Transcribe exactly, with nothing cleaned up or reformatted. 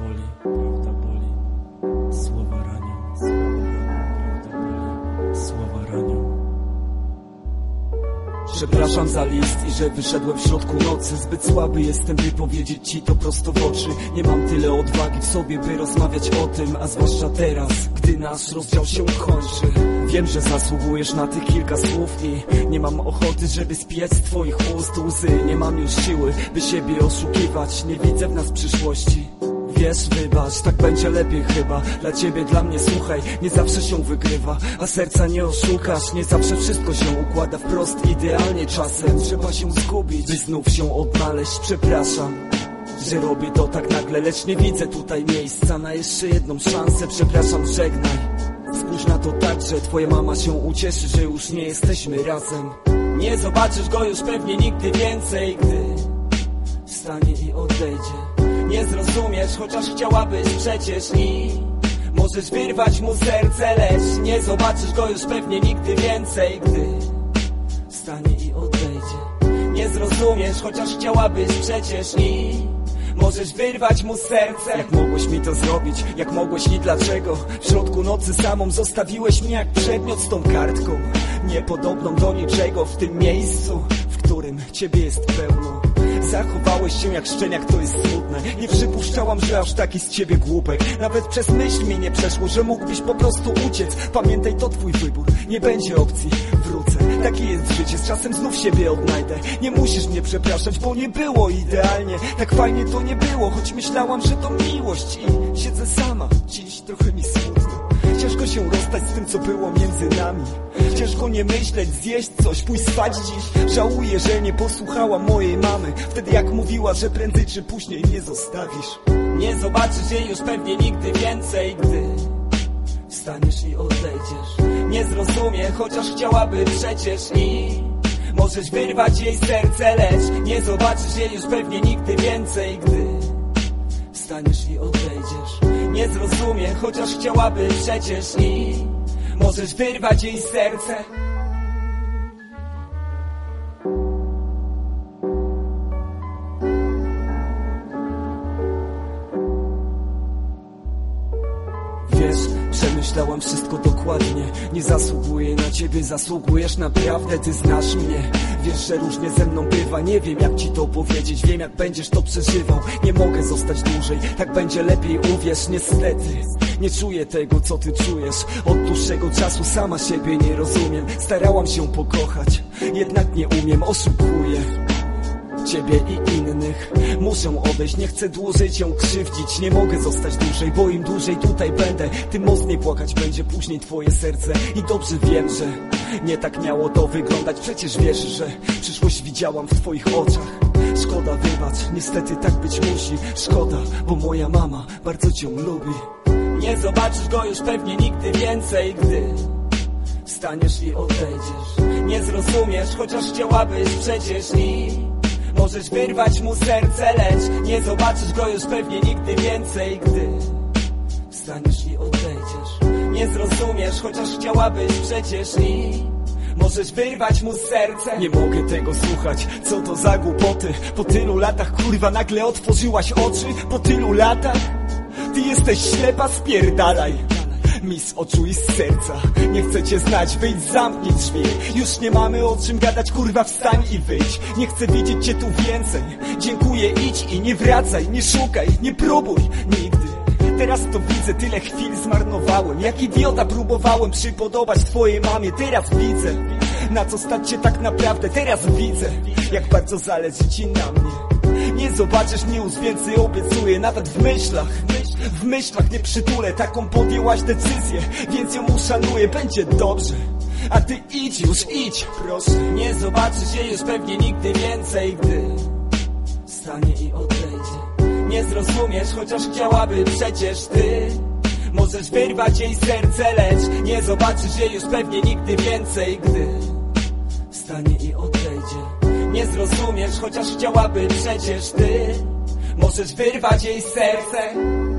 boli, prawda boli. Słowa ranią, słowa ranią, prawda boli. Słowa ranią. Przepraszam za list i że wyszedłem w środku nocy. Zbyt słaby jestem, by powiedzieć ci to prosto w oczy. Nie mam tyle odwagi w sobie, by rozmawiać o tym, a zwłaszcza teraz, gdy nasz rozdział się kończy. Wiem, że zasługujesz na tych kilka słów i nie mam ochoty, żeby spijać z twoich ust łzy. Nie mam już siły, by siebie oszukiwać. Nie widzę w nas przyszłości. Wiesz, wybacz, tak będzie lepiej chyba. Dla ciebie, dla mnie, słuchaj, nie zawsze się wygrywa, a serca nie oszukasz. Nie zawsze wszystko się układa wprost idealnie. Czasem trzeba się zgubić, by znów się odnaleźć. Przepraszam, że robię to tak nagle, lecz nie widzę tutaj miejsca na jeszcze jedną szansę. Przepraszam, żegnaj. Spójrz na to tak, że twoja mama się ucieszy, że już nie jesteśmy razem. Nie zobaczysz go już pewnie nigdy więcej, gdy wstanie i odejdzie. Nie zrozumiesz, chociaż chciałabyś przecież i możesz wyrwać mu serce, lecz nie zobaczysz go już pewnie nigdy więcej, gdy wstanie i odejdzie. Nie zrozumiesz, chociaż chciałabyś przecież i możesz wyrwać mu serce. Jak mogłeś mi to zrobić? Jak mogłeś i dlaczego? W środku nocy samą zostawiłeś mnie jak przedmiot z tą kartką, niepodobną do niczego w tym miejscu, w którym ciebie jest pełno. Zachowałeś się jak szczeniak, to jest smutne. Nie przypuszczałam, że aż taki z ciebie głupek. Nawet przez myśl mi nie przeszło, że mógłbyś po prostu uciec. Pamiętaj, to twój wybór, nie będzie opcji. Wrócę, takie jest życie, z czasem znów siebie odnajdę. Nie musisz mnie przepraszać, bo nie było idealnie. Tak fajnie to nie było, choć myślałam, że to miłość. I siedzę sama, dziś trochę mi smutno. Ciężko się rozstać z tym, co było między nami. Ciężko nie myśleć, zjeść coś, pójść spać dziś. Żałuję, że nie posłuchała mojej mamy wtedy, jak mówiła, że prędzej czy później nie zostawisz. Nie zobaczysz jej już pewnie nigdy więcej, gdy wstaniesz i odejdziesz. Nie zrozumie, chociaż chciałaby przecież i możesz wyrwać jej serce, lecz nie zobaczysz jej już pewnie nigdy więcej, gdy wstaniesz i odejdziesz. Nie zrozumie, chociaż chciałaby przecież i możesz wyrwać jej serce. Wiesz, przemyślałam wszystko dokładnie. Nie zasługuję na ciebie, zasługujesz naprawdę, ty znasz mnie. Wiesz, że różnie ze mną bywa, nie wiem jak ci to powiedzieć. Wiem jak będziesz to przeżywał, nie mogę zostać dłużej. Tak będzie lepiej, uwierz, niestety nie czuję tego, co ty czujesz. Od dłuższego czasu sama siebie nie rozumiem. Starałam się pokochać, jednak nie umiem, oszukuję ciebie i innych. Muszę odejść, nie chcę dłużej cię krzywdzić. Nie mogę zostać dłużej, bo im dłużej tutaj będę, tym mocniej płakać będzie później twoje serce. I dobrze wiem, że nie tak miało to wyglądać. Przecież wiesz, że przyszłość widziałam w twoich oczach. Szkoda, wybacz, niestety tak być musi. Szkoda, bo moja mama bardzo cię lubi. Nie zobaczysz go już pewnie nigdy więcej, gdy wstaniesz i odejdziesz. Nie zrozumiesz, chociaż chciałabyś przecież i możesz wyrwać mu serce, lecz nie zobaczysz go już pewnie nigdy więcej, gdy wstaniesz i odejdziesz. Nie zrozumiesz, chociaż chciałabyś przecież i możesz wyrwać mu serce. Nie mogę tego słuchać, co to za głupoty. Po tylu latach, kurwa, nagle otworzyłaś oczy. Po tylu latach ty jesteś ślepa, spierdalaj mi z oczu i z serca. Nie chcę cię znać, wyjdź, zamknij drzwi. Już nie mamy o czym gadać, kurwa, wstań i wyjdź. Nie chcę widzieć cię tu więcej. Dziękuję, idź i nie wracaj. Nie szukaj, nie próbuj, nigdy. Teraz to widzę, tyle chwil zmarnowałem. Jak idiota próbowałem przypodobać twojej mamie. Teraz widzę, na co stać się tak naprawdę. Teraz widzę, jak bardzo zależy ci na mnie. Nie zobaczysz mnie już więcej, obiecuję. Nawet w myślach, w myślach nie przytulę. Taką podjęłaś decyzję, więc ją uszanuję. Będzie dobrze, a ty idź już, idź, proszę. Nie zobaczysz jej już pewnie nigdy więcej, gdy wstanie i odejdzie. Nie zrozumiesz, chociaż chciałaby przecież ty możesz wyrwać jej serce, lecz nie zobaczysz jej już pewnie nigdy więcej, gdy wstanie i odejdzie. Nie zrozumiesz, chociaż chciałaby przecież ty możesz wyrwać jej serce.